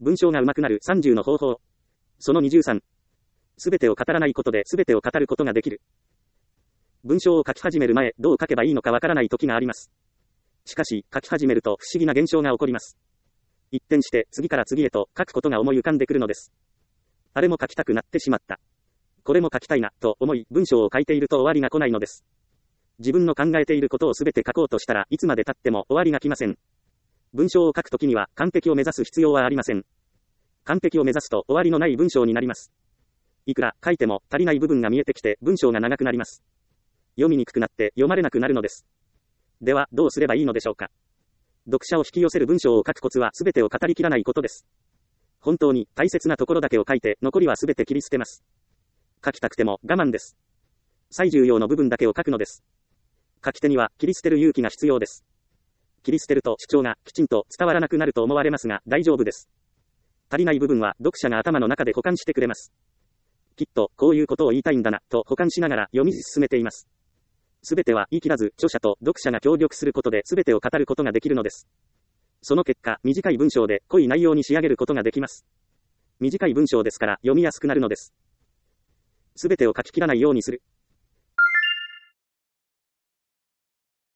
文章が上手くなる30の方法。その23。すべてを語らないことですべてを語ることができる。文章を書き始める前、どう書けばいいのかわからない時があります。しかし、書き始めると不思議な現象が起こります。一転して、次から次へと書くことが思い浮かんでくるのです。あれも書きたくなってしまった。これも書きたいな、と思い、文章を書いていると終わりが来ないのです。自分の考えていることをすべて書こうとしたらいつまで経っても終わりが来ません。文章を書くときには完璧を目指す必要はありません。完璧を目指すと終わりのない文章になります。いくら書いても足りない部分が見えてきて文章が長くなります。読みにくくなって読まれなくなるのです。ではどうすればいいのでしょうか。読者を引き寄せる文章を書くコツはすべてを語りきらないことです。本当に大切なところだけを書いて残りはすべて切り捨てます。書きたくても我慢です。最重要の部分だけを書くのです。書き手には切り捨てる勇気が必要です。切り捨てると主張がきちんと伝わらなくなると思われますが大丈夫です。足りない部分は読者が頭の中で補完してくれます。きっとこういうことを言いたいんだなと補完しながら読み進めています。すべては言い切らず著者と読者が協力することで全てを語ることができるのです。その結果、短い文章で濃い内容に仕上げることができます。短い文章ですから読みやすくなるのです。すべてを書き切らないようにする。